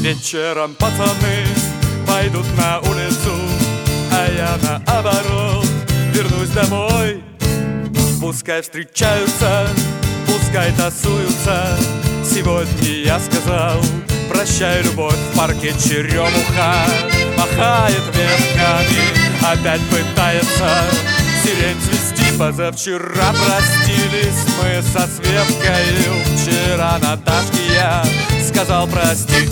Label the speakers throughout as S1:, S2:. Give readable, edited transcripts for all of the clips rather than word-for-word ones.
S1: Вечером пацаны пойдут на улицу, а я наоборот вернусь домой. Пускай встречаются, пускай тасуются. Сегодня я сказал: прощай, любовь. В парке черемуха махает ветками, опять пытается сирень цвести. Позавчера простились мы со Светкой, вчера Наташке я сказал прости.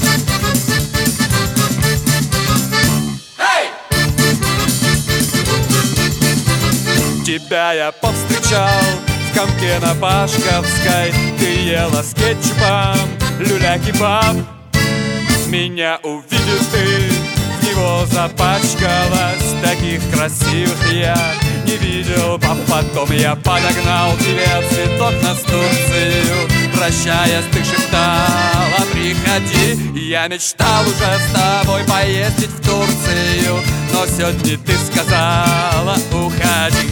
S1: Тебя я повстречал в комке на Пашковской. Ты ела с кетчупом люля-кебаб. Меня увидел ты, в него запачкалась. Таких красивых я не видел. А потом я подогнал тебе цветок на Турцию. Прощаясь, ты шептала: приходи. Я мечтал уже с тобой поездить в Турцию, но сегодня ты сказала: уходи.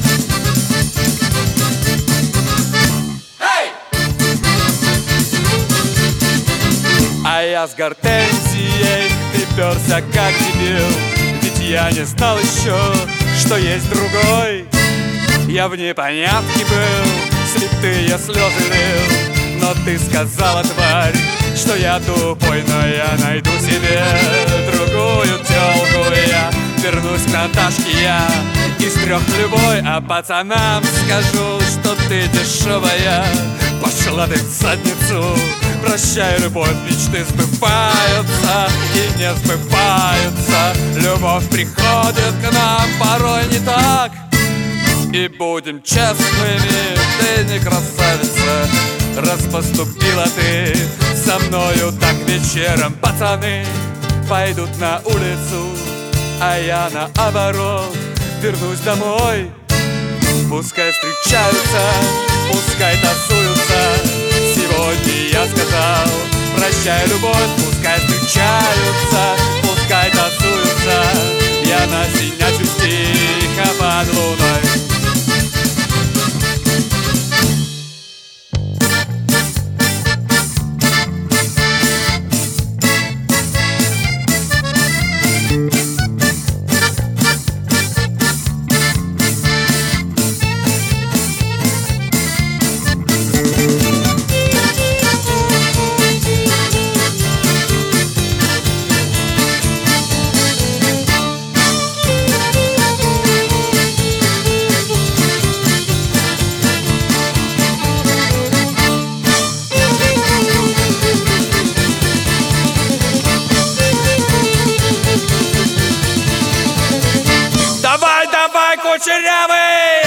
S1: А я с гортензией приперся как дебил, ведь я не знал еще, что есть другой. Я в непонятке был, слепые слезы лил, но ты сказала, тварь, что я тупой. Но я найду себе другую тёлку. Я вернусь к Наташке, я из трех любой. А пацанам скажу, что ты дешевая. Пошла ты в задницу. Прощай, любовь, мечты сбываются и не сбываются. Любовь приходит к нам порой не так. И будем честными, ты не красавица, раз поступила ты со мною так. Вечером пацаны пойдут на улицу, а я наоборот вернусь домой. Пускай встречаются, пускай тасуются. Сегодня я сказал: прощай, любовь. Пускай встречаются, пускай тасуются. Я насинячусь тихо под луной. Давай, давай, кучерявый!